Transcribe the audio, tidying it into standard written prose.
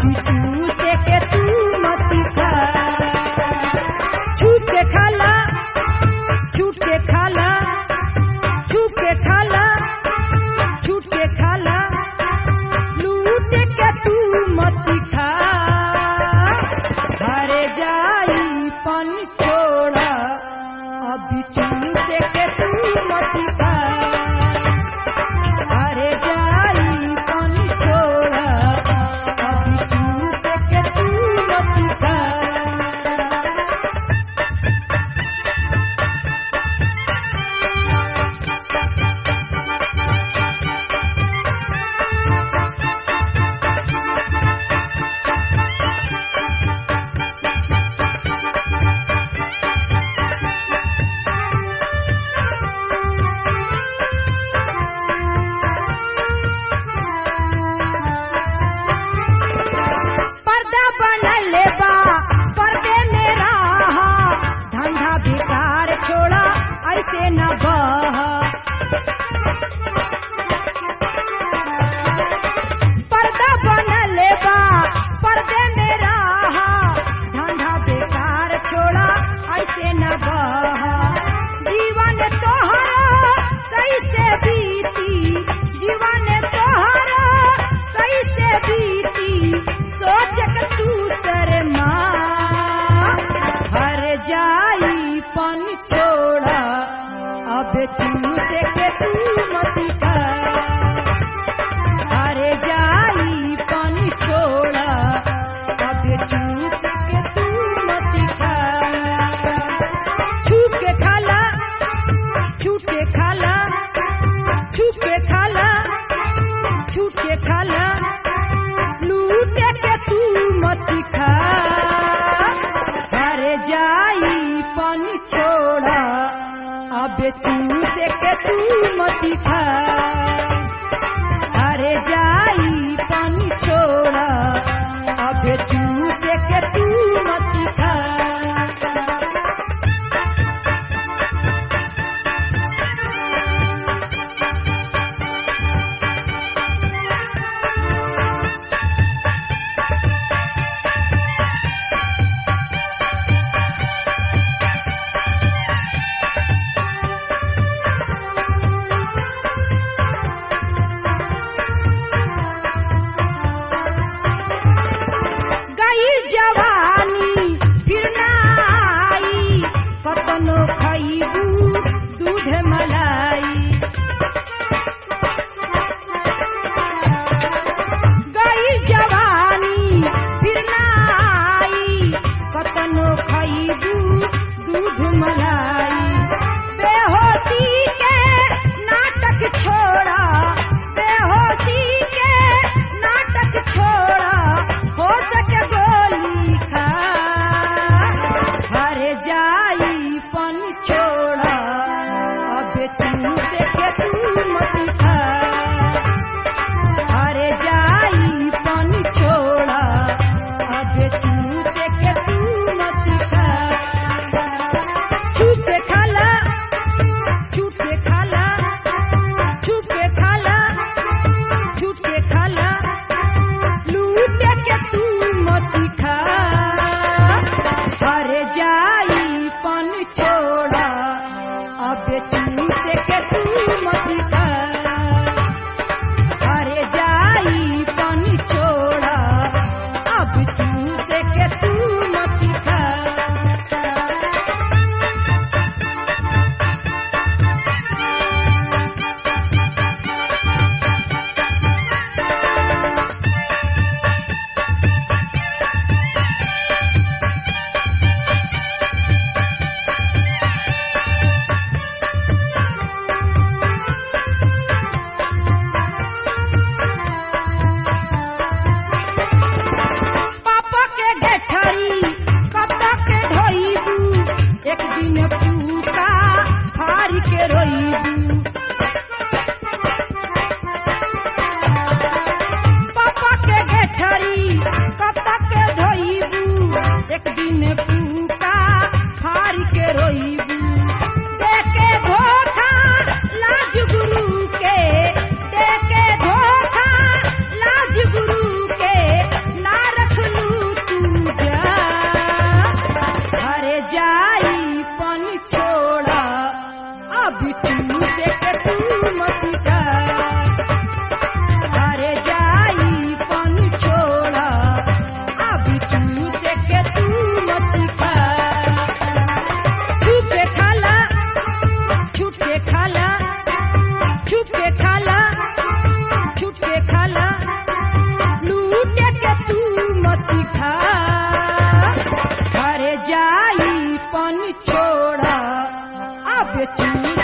अभी चूसे के तू मत खा। छूट के खाला, छूट के खाला, छूट के खाला, छूट के खाला, लूट के तू मत खा। घरे जाई पन छोड़ा अभी चूसे के तू मत खा। घरे जाई पन छोड़ा अभी चूसे के तू मत खा। पर्दा बनले बा पर्दे में रहा, धंधा बेकार छोड़ा ऐसे न बह। पर्दा बनले बा पर्दे में रहा, धंधा बेकार छोड़ा ऐसे न बह। जीवन तोहरा कैसे बीती, जीवन तोहरा कैसे बीती, सोच के तू शर्मा। हर जाई पन छोड़ा अब चूसे के तू मत खा। हर जाई पन छोड़ा अब चूसे के तू मत खा। छूट के खाला, छूट के खाला, छूट के खाला, छूट के खाला, लूट के तू मत खा। घरे जाई पन छोड़ा अब चूसे के तू मत खा। घरे जाई पन छोड़ा अब चूसे के तू मत खा। चूसे के तू मत खा। अरे जाई पन छोड़ा अब चूसे के तू मत खा। छुप के खाला छूट के खाला छुप के खाला छूट के खाला लूटे के तू मत खा। अरे जाई पन छोड़ा अब चूस